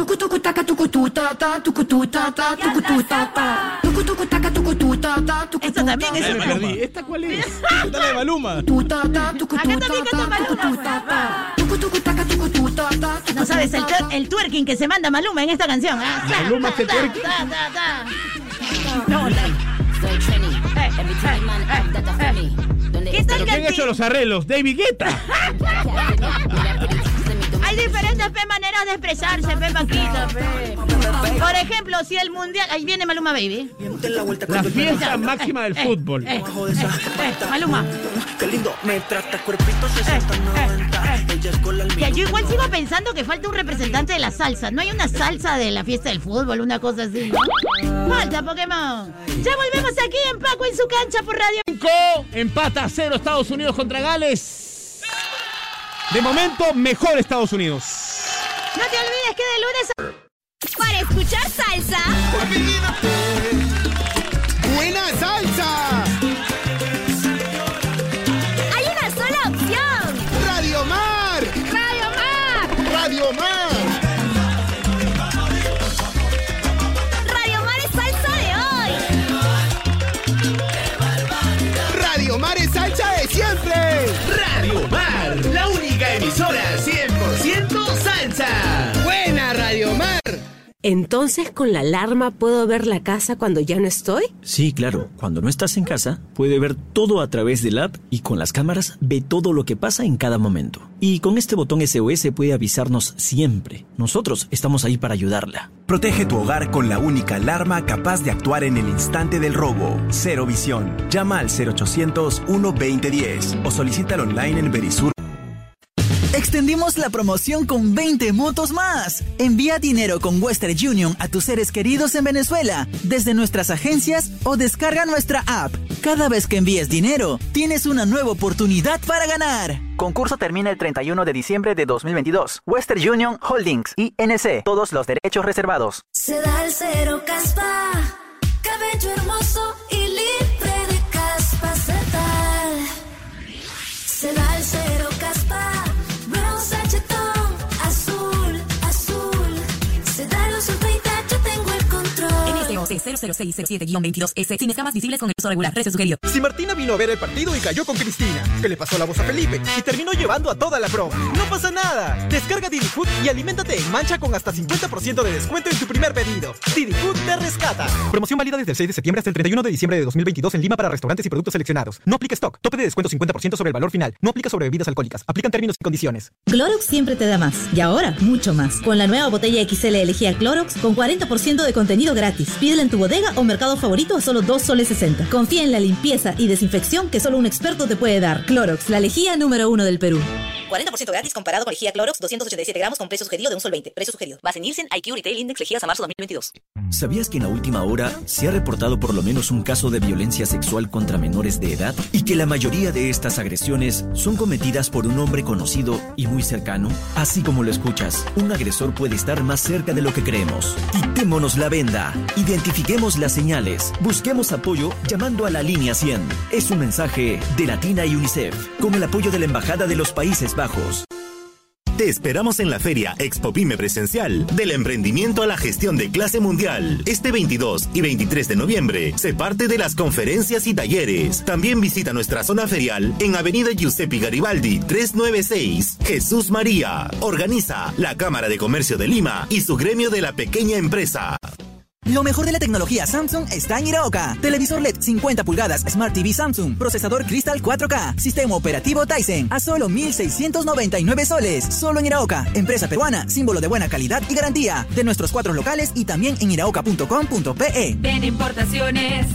Esto también es Ay, el me perdí. ¿Esta cuál es? Esta la de Maluma. Acá también canta Maluma. No sabes el, tu- el twerking que se manda Maluma en esta canción. Ah, ta, Maluma ta, se ta, twerking. ta, ta, ta. No, la- Eh, eh, eh, eh. ¿Qué tal ¿Pero quién ha Canti? hecho los arreglos? David Guetta. Hay diferentes pe, maneras de expresarse, pe, Paquita, pe. Por ejemplo, si el mundial... Ahí viene Maluma Baby. La fiesta máxima del fútbol. Eh, eh, eh, Maluma. Qué lindo me trata, cuerpito sesenta noventa. Ella es con la Que yo igual sigo pensando que falta un representante de la salsa. No hay una salsa de la fiesta del fútbol, una cosa así, ¿no? Falta, Pokémon. Ya volvemos aquí en Paco en su cancha por Radio. Empata a cero Estados Unidos contra Gales. De momento, mejor Estados Unidos. No te olvides que de lunes a... Para escuchar salsa. ¡Buena salsa! Hay una sola opción. ¡Radio Mar! Radio Mar. ¡Radio Mar! Radio Mar es salsa de hoy. ¡Radio Mar es salsa de siempre! Radio Mar, la única emisora cien por ciento salsa. ¡Buena Radio Mar! Entonces, ¿con la alarma puedo ver la casa cuando ya no estoy? Sí, claro. Cuando no estás en casa, puede ver todo a través del app y con las cámaras ve todo lo que pasa en cada momento. Y con este botón S O S puede avisarnos siempre. Nosotros estamos ahí para ayudarla. Protege tu hogar con la única alarma capaz de actuar en el instante del robo. Cero Visión. Llama al cero ochocientos, uno veinte diez o solicítalo online en Verisur. Extendimos la promoción con veinte motos más. Envía dinero con Western Union a tus seres queridos en Venezuela, desde nuestras agencias o descarga nuestra app. Cada vez que envíes dinero, tienes una nueva oportunidad para ganar. Concurso termina el treinta y uno de diciembre de dos mil veintidós. Western Union Holdings, I N C. Todos los derechos reservados. Se da el cero caspa, cabello hermoso y libre de caspa. Se da, se da el cero caspa. Sachetón, azul, azul. Se da los treinta, yo tengo el control. N S O C cero cero seis cero siete guión veintidós S. Sin escamas visibles con el uso regular. Precio sugerido. Si Martina vino a ver el partido y cayó con Cristina, que le pasó la voz a Felipe y terminó llevando a toda la promo, no pasa nada. Descarga Didi Food y aliméntate en Mancha con hasta cincuenta por ciento de descuento en tu primer pedido. Didi Food te rescata. Promoción válida desde el seis de septiembre hasta el treinta y uno de diciembre de dos mil veintidós en Lima para restaurantes y productos seleccionados. No aplica stock. Tope de descuento cincuenta por ciento sobre el valor final. No aplica sobre bebidas alcohólicas. Aplican términos y condiciones. Clorox siempre te da más. Y ahora, mucho más. Con la nueva botella X L Elegía Clorox con cuarenta por ciento de contenido gratis. Pídela en tu bodega o mercado favorito a solo dos soles sesenta. Confía en la limpieza y desinfección que solo un experto te puede dar. Clorox, la lejía número uno del Perú. cuarenta por ciento gratis comparado con lejía Clorox doscientos ochenta y siete gramos con precio sugerido de un sol veinte. Precio sugerido. Base en Nielsen, I Q Retail Index Lejías a marzo dos mil veintidós. ¿Sabías que en la última hora se ha reportado por lo menos un caso de violencia sexual contra menores de edad? Y que la mayoría de estas agresiones son cometidas por un hombre conocido y muy cercano. Así como lo escuchas, un agresor puede estar más cerca de lo que creemos. Quitémonos la venda. Identifiquemos las señales. Busquemos apoyo llamando a la línea cien. Es un mensaje de Latina y UNICEF, con el apoyo de la Embajada de los Países Bajos. Te esperamos en la Feria Expo Pyme Presencial del Emprendimiento a la Gestión de Clase Mundial. Este veintidós y veintitrés de noviembre se parte de las conferencias y talleres. También visita nuestra zona ferial en Avenida Giuseppe Garibaldi trescientos noventa y seis. Jesús María. Organiza la Cámara de Comercio de Lima y su gremio de la pequeña empresa. Lo mejor de la tecnología Samsung está en Iraoka. Televisor L E D cincuenta pulgadas Smart T V Samsung. Procesador Crystal cuatro K. Sistema operativo Tizen. A solo mil seiscientos noventa y nueve soles. Solo en Iraoka. Empresa peruana. Símbolo de buena calidad y garantía. De nuestros cuatro locales y también en iraoka punto com punto pe. Ven importaciones.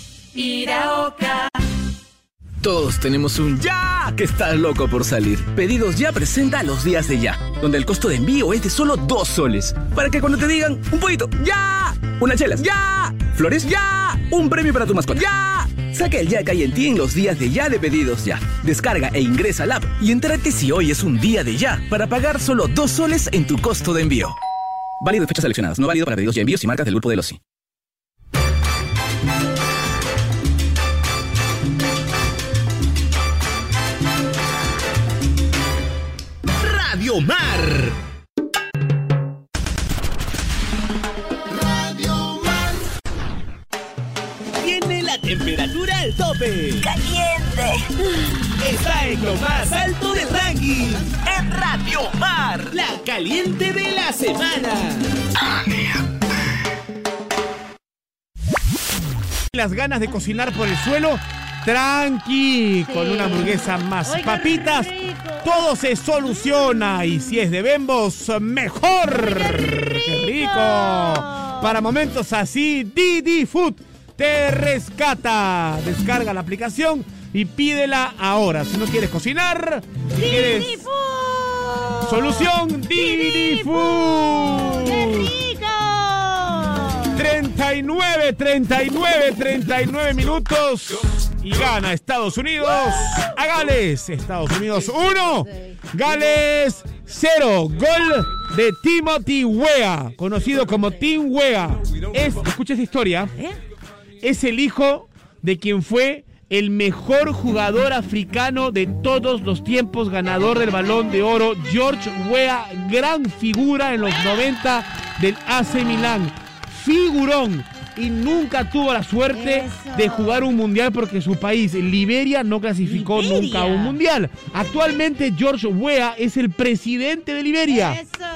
Iraoka. Todos tenemos un ya que está loco por salir. Pedidos Ya presenta los días de ya, donde el costo de envío es de solo dos soles. Para que cuando te digan un pollito, ya, una chelas, ya, flores, ya, un premio para tu mascota, ya. Saca el ya que hay en ti en los días de ya de Pedidos Ya. Descarga e ingresa al app y entérate si hoy es un día de ya para pagar solo dos soles en tu costo de envío. Válido de fechas seleccionadas, no válido para pedidos y envíos y marcas del grupo de Losi. Radio Mar. Radio Mar. Tiene la temperatura al tope. Caliente. Está en lo más alto del ranking. En Radio Mar. La caliente de la semana. Las ganas de cocinar por el suelo. Tranqui, sí. Con una hamburguesa más Oiga, papitas, todo se soluciona. Y si es de Bembos, mejor. Oiga, rico. ¡Qué rico! Para momentos así, Didi Food te rescata. Descarga la aplicación y pídela ahora. Si no quieres cocinar, si Didi quieres Food. Solución, Didi, Didi Food. ¡Qué rico! treinta y nueve, treinta y nueve, treinta y nueve minutos. Y gana Estados Unidos a Gales. Estados Unidos uno, Gales cero. Gol de Timothy Weah, conocido como Tim Weah. Es, escucha esta historia. Es el hijo de quien fue el mejor jugador africano de todos los tiempos, ganador del Balón de Oro, George Weah, gran figura en los noventa del A C Milán. Figurón. Y nunca tuvo la suerte Eso. de jugar un mundial porque su país, Liberia, no clasificó Liberia. nunca a un mundial. Actualmente George Weah es el presidente de Liberia. Eso.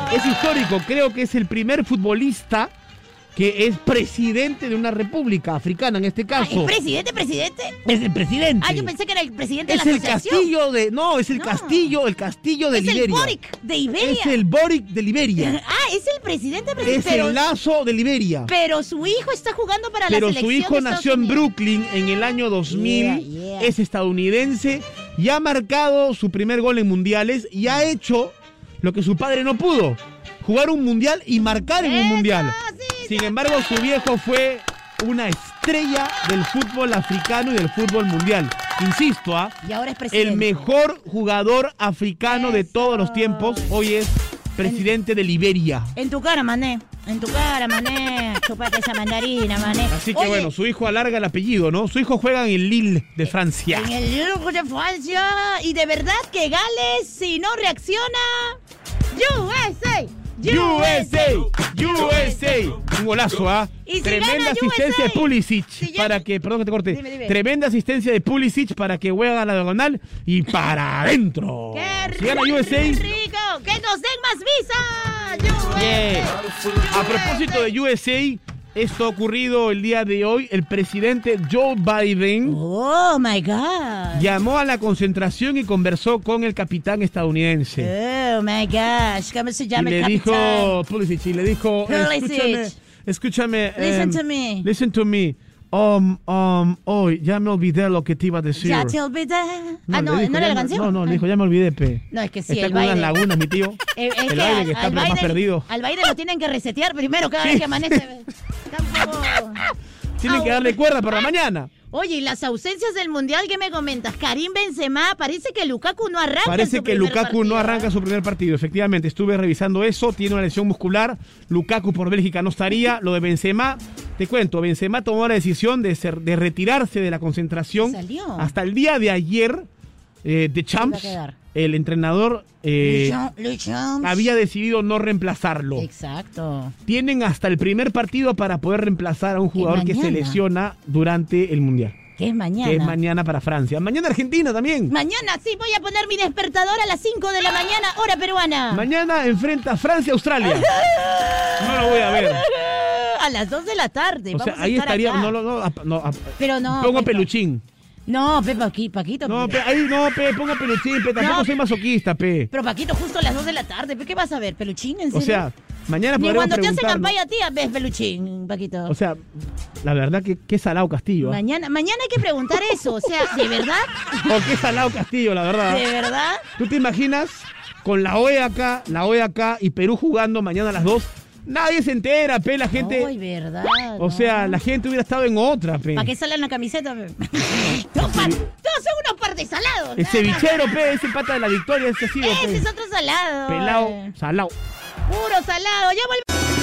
Es histórico, creo que es el primer futbolista que es presidente de una república africana, en este caso. ¿Es presidente, presidente? Es el presidente. Ah, yo pensé que era el presidente es de la el asociación. castillo de... No, es el No. castillo, el castillo de es Liberia. Es el Boric de Iberia. Es el Boric de Liberia. Ah, es el presidente, presidente. Es pero, el Lazo de Liberia. Pero su hijo está jugando para Pero la selección su hijo de nació en Estados Unidos. Brooklyn en el año dos mil, Yeah, yeah. es estadounidense y ha marcado su primer gol en mundiales y ha hecho lo que su padre no pudo, jugar un mundial y marcar en un mundial. Sin embargo, su viejo fue una estrella del fútbol africano y del fútbol mundial. Insisto, ¿ah? Y ahora es presidente. El mejor jugador africano de todos los tiempos hoy es presidente de Liberia. En tu cara, mané. En tu cara, mané. Chupate esa mandarina, mané. Así que Oye, bueno, su hijo alarga el apellido, ¿no? Su hijo juega en el Lille de Francia. En el Lille de Francia. Y de verdad que Gales, si no reacciona... U S A. U S A, U S A. Un golazo, ¿ah? Y si Tremenda gana asistencia U S A, de Pulisic si para llega- que, perdón que te corte. Dime, dime. Tremenda asistencia de Pulisic para que juega a la diagonal y para adentro. ¡Qué Si gana U S A. rico! ¡Que nos den más visa! U S A. Yeah. A propósito de U S A, esto ha ocurrido el día de hoy. El presidente Joe Biden Oh my God. llamó a la concentración y conversó con el capitán estadounidense. Oh my gosh. ¿Cómo se Y llama le el capitán? dijo Pulisic, y le dijo, Pulisic. escúchame, escúchame. Listen em, to me. Listen to me. Um, um, hoy, ya me olvidé lo que te iba a decir. Ya te olvidé. Ah, no, le dijo, ¿no era ya la me- canción? No, no, le dijo, ya me olvidé, pe. No, es que sí, Está el con unas baile. lagunas, mi tío. Eh, es el que baile al- que está al pero más Biden- perdido. Al baile lo tienen que resetear primero cada Sí, vez que amanece. Tampoco... Tienen que darle cuerda por la mañana. Oye, y las ausencias del Mundial, ¿qué me comentas? Karim Benzema, parece que Lukaku no arranca en Parece su que primer Lukaku partido, no ¿eh? arranca su primer partido. Efectivamente, estuve revisando eso. Tiene una lesión muscular. Lukaku por Bélgica no estaría. Lo de Benzema, te cuento, Benzema tomó la decisión de, ser, de retirarse de la concentración. Salió. Hasta el día de ayer, eh, de Champs, Se iba a quedar. el entrenador eh, Luchon- Luchon. había decidido no reemplazarlo. Exacto. Tienen hasta el primer partido para poder reemplazar a un jugador que se mañana. lesiona durante el Mundial. Que es mañana. Que es mañana para Francia. Mañana Argentina también. Mañana sí voy a poner mi despertador a las cinco de la mañana, hora peruana. Mañana enfrenta Francia-Australia. No lo voy a ver. A las dos de la tarde. O sea, vamos a ahí estar estaría. acá. No, no, no, ap- no, ap- Pero no. Pongo Pepa. peluchín. No, Pepa, aquí, Paquito. No, pe, ahí no, pe, ponga peluchín, pe. Tampoco No. soy masoquista, pe. Pero Paquito, justo a las dos de la tarde. ¿Qué vas a ver? ¿Peluchín? ¿En O serio? sea, mañana Ni podremos cuando te hacen preguntarnos. campaña, tía, ves peluchín, Paquito. O sea, la verdad que qué salado Castillo. ¿ah? Mañana, mañana hay que preguntar eso. O sea, ¿de verdad? O qué salado Castillo, la verdad. ¿De verdad? ¿Tú te imaginas con la O E acá, la O E acá y Perú jugando mañana a las dos? Nadie se entera, pe, la gente. Ay, verdad. O sea, la gente hubiera estado en otra, pe. ¿Para qué sale en la camiseta? pe? Todos pa- todos son unos par de salados. El nada cevichero, más. pe, ese pata de la victoria, ese ha sido, Ese pe. es otro salado. Pelado, eh. salado. Puro salado. Ya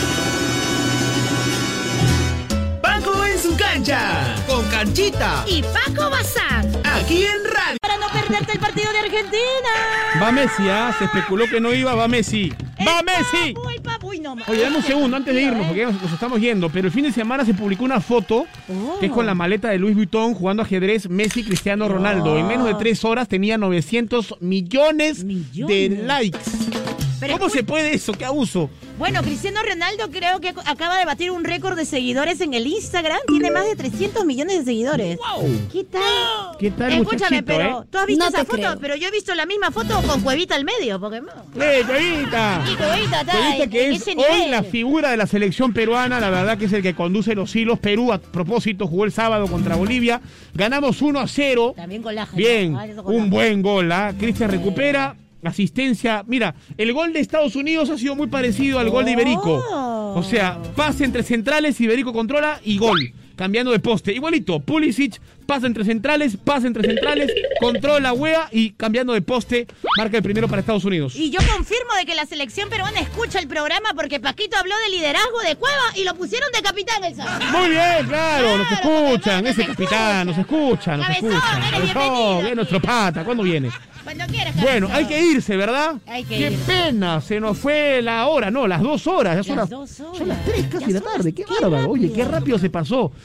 volvemos. Paco en su cancha. Con Canchita. Y Paco Bazán. Aquí en Radio. Para no perderte el partido de Argentina. Va Messi, ¿ah? Se especuló que no iba, va Messi. ¡Va Messi! Papu, el papu. Uy, no, Oye, dame un segundo antes de irnos, ¿eh? porque ya nos, nos estamos yendo. Pero el fin de semana se publicó una foto Oh. que es con la maleta de Louis Vuitton jugando ajedrez Messi Cristiano Ronaldo. En menos de tres horas tenía novecientos millones, de likes. Pero ¿Cómo escu- se puede eso? ¿Qué abuso? Bueno, Cristiano Ronaldo creo que acaba de batir un récord de seguidores en el Instagram. Tiene más de trescientos millones de seguidores. ¡Wow! ¿Qué tal? ¿Qué tal, Escúchame, muchachito, pero eh? tú has visto No esa te foto, creo. pero yo he visto la misma foto con Cuevita al medio, porque no. ¡Eh, Cuevita! Y Cuevita está Cuevita, en- que en es ese hoy nivel. la figura de la selección peruana, la verdad que es el que conduce los hilos. Perú, a propósito, jugó el sábado contra Bolivia. Ganamos uno a cero. También colágeno. Bien, Ay, eso un colágeno. buen gol, ¿ah? Cristian recupera, asistencia. Mira, el gol de Estados Unidos ha sido muy parecido al gol de Iberico. Oh. O sea, pase entre centrales, Iberico controla y gol. Cambiando de poste. Igualito, Pulisic, pasa entre centrales, pasa entre centrales, controla, huea y cambiando de poste, marca el primero para Estados Unidos. Y yo confirmo de que la selección peruana escucha el programa porque Paquito habló de liderazgo de Cueva y lo pusieron de capitán el sábado. Muy bien, claro, nos Claro, escuchan, porque ese nos capitán, nos escucha, nos Cabezón, escucha. eres Cabezón, bienvenido es nuestro pata, ¿cuándo viene? Cuando quieras, Bueno, cabezón. hay que irse, ¿verdad? Hay que Qué irse. pena, se nos fue la hora, no, las dos horas. Ya son Las las, dos horas. son las tres casi Ya de la son tarde, las- qué qué bárbaro. Oye, qué rápido. rápido se pasó.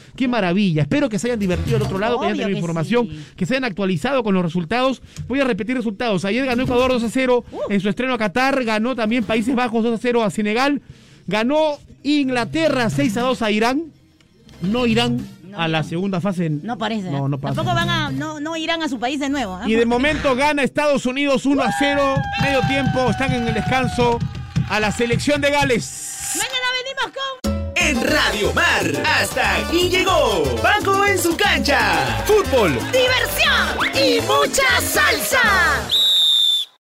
Qué maravilla. Espero que se hayan divertido al otro lado, que hayan Obvio tenido que información, sí. que se hayan actualizado con los resultados. Voy a repetir resultados. Ayer ganó Ecuador dos a cero Uh. en su estreno a Qatar. Ganó también Países Bajos dos a cero a Senegal. Ganó Inglaterra seis a dos a Irán. No Irán No, a la no. segunda fase. No parece. No, ¿eh? no pasa. Tampoco van a, no, no irán a su país de nuevo. ¿eh? Y de momento gana Estados Unidos uno a cero. Medio tiempo, están en el descanso. A la selección de Gales. Mañana venimos con... En Radio Mar, hasta aquí llegó Paco en su cancha. Fútbol. ¡Diversión! ¡Y mucha salsa!